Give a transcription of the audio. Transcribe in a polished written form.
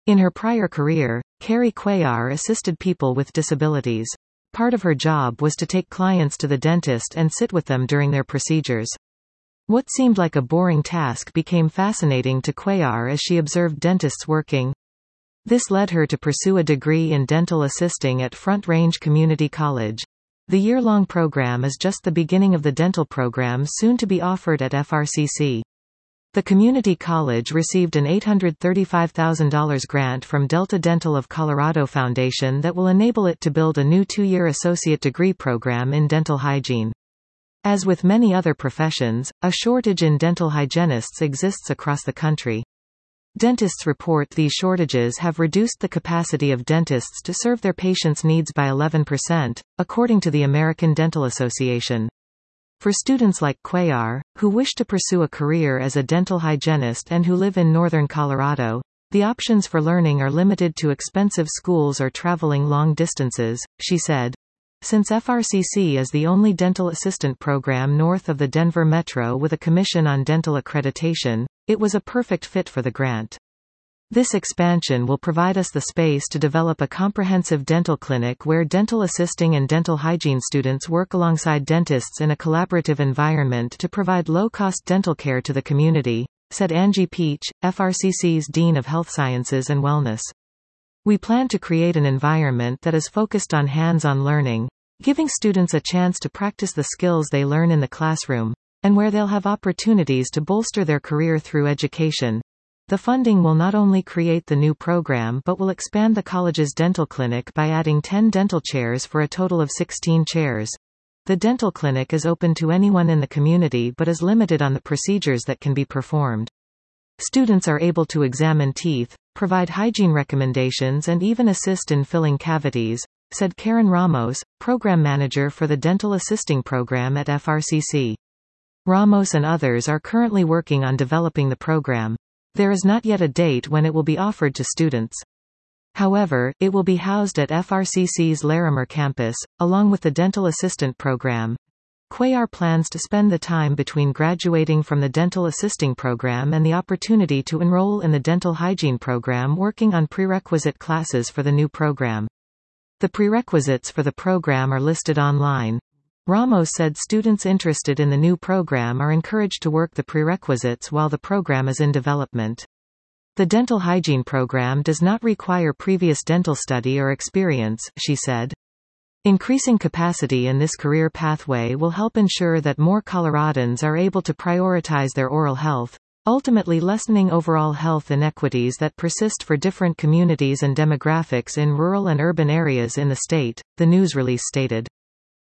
In her prior career, Carrie Cuellar assisted people with disabilities. Part of her job was to take clients to the dentist and sit with them during their procedures. What seemed like a boring task became fascinating to Cuellar as she observed dentists working. This led her to pursue a degree in dental assisting at Front Range Community College. The year-long program is just the beginning of the dental program soon to be offered at FRCC. The community college received an $835,000 grant from Delta Dental of Colorado Foundation that will enable it to build a new 2-year associate degree program in dental hygiene. As with many other professions, a shortage in dental hygienists exists across the country. Dentists report these shortages have reduced the capacity of dentists to serve their patients' needs by 11%, according to the American Dental Association. For students like Cuellar, who wish to pursue a career as a dental hygienist and who live in northern Colorado, the options for learning are limited to expensive schools or traveling long distances, she said. Since FRCC is the only dental assistant program north of the Denver Metro with a Commission on Dental Accreditation, it was a perfect fit for the grant. This expansion will provide us the space to develop a comprehensive dental clinic where dental assisting and dental hygiene students work alongside dentists in a collaborative environment to provide low-cost dental care to the community, said Angie Peach, FRCC's Dean of Health Sciences and Wellness. We plan to create an environment that is focused on hands-on learning, giving students a chance to practice the skills they learn in the classroom, and where they'll have opportunities to bolster their career through education. The funding will not only create the new program but will expand the college's dental clinic by adding 10 dental chairs for a total of 16 chairs. The dental clinic is open to anyone in the community but is limited on the procedures that can be performed. Students are able to examine teeth, provide hygiene recommendations and even assist in filling cavities, said Karen Ramos, program manager for the dental assisting program at FRCC. Ramos and others are currently working on developing the program. There is not yet a date when it will be offered to students. However, it will be housed at FRCC's Larimer campus, along with the dental assistant program. Cuellar plans to spend the time between graduating from the dental assisting program and the opportunity to enroll in the dental hygiene program working on prerequisite classes for the new program. The prerequisites for the program are listed online. Ramos said students interested in the new program are encouraged to work the prerequisites while the program is in development. The dental hygiene program does not require previous dental study or experience, she said. Increasing capacity in this career pathway will help ensure that more Coloradans are able to prioritize their oral health, ultimately lessening overall health inequities that persist for different communities and demographics in rural and urban areas in the state, the news release stated.